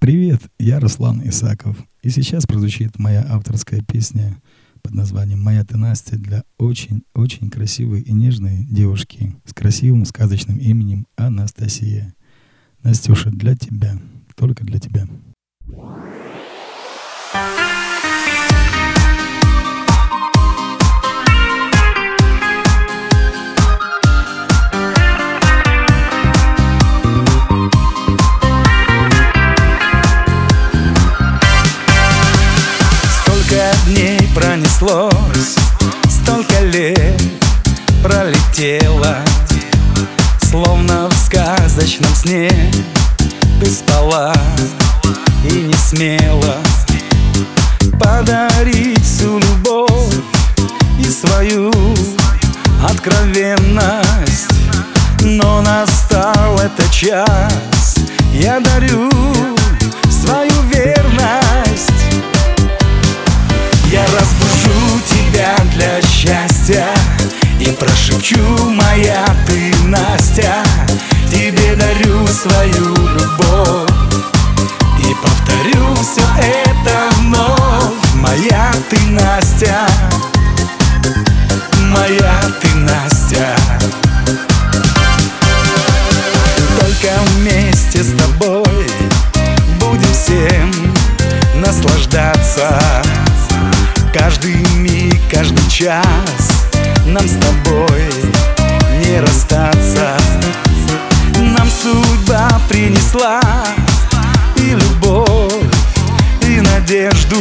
Привет, я Руслан Исаков. И сейчас прозвучит моя авторская песня под названием «Моя ты Настя» для очень-очень красивой и нежной девушки с красивым сказочным именем Анастасия. Настюша, для тебя, только для тебя. Столько дней пронеслось, столько лет пролетело, словно в сказочном сне. Ты спала и не смела подарить всю любовь и свою откровенность. Но настал этот час, я дарю свою верность. Я разбужу тебя для счастья и прошепчу: моя ты Настя. Тебе дарю свою любовь и повторю все это вновь. Моя ты Настя, моя ты Настя. Только вместе с тобой будем всем наслаждаться. Каждый миг, каждый час нам с тобой не расстаться. Нам судьба принесла и любовь, и надежду.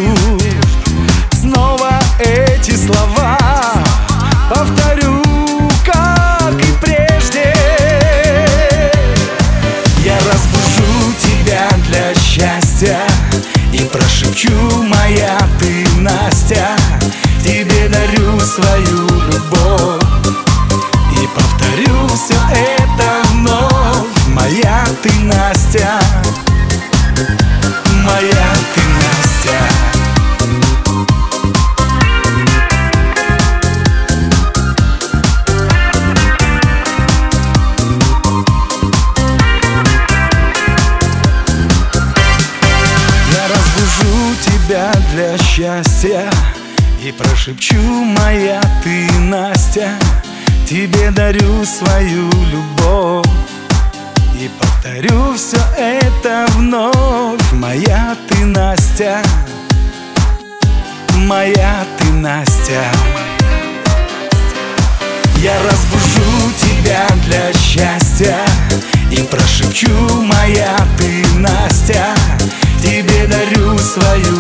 Снова эти слова повторю, как и прежде. Я разбужу тебя для счастья и прошепчу: моя ты Настя. Тебе дарю свою любовь и повторю все это вновь. Моя ты Настя, моя ты Настя. Я разбужу тебя для счастья и прошепчу: моя ты Настя. Тебе дарю свою любовь и повторю все это вновь. Моя ты Настя, моя ты Настя. Я разбужу тебя для счастья и прошепчу: моя ты Настя. Тебе дарю свою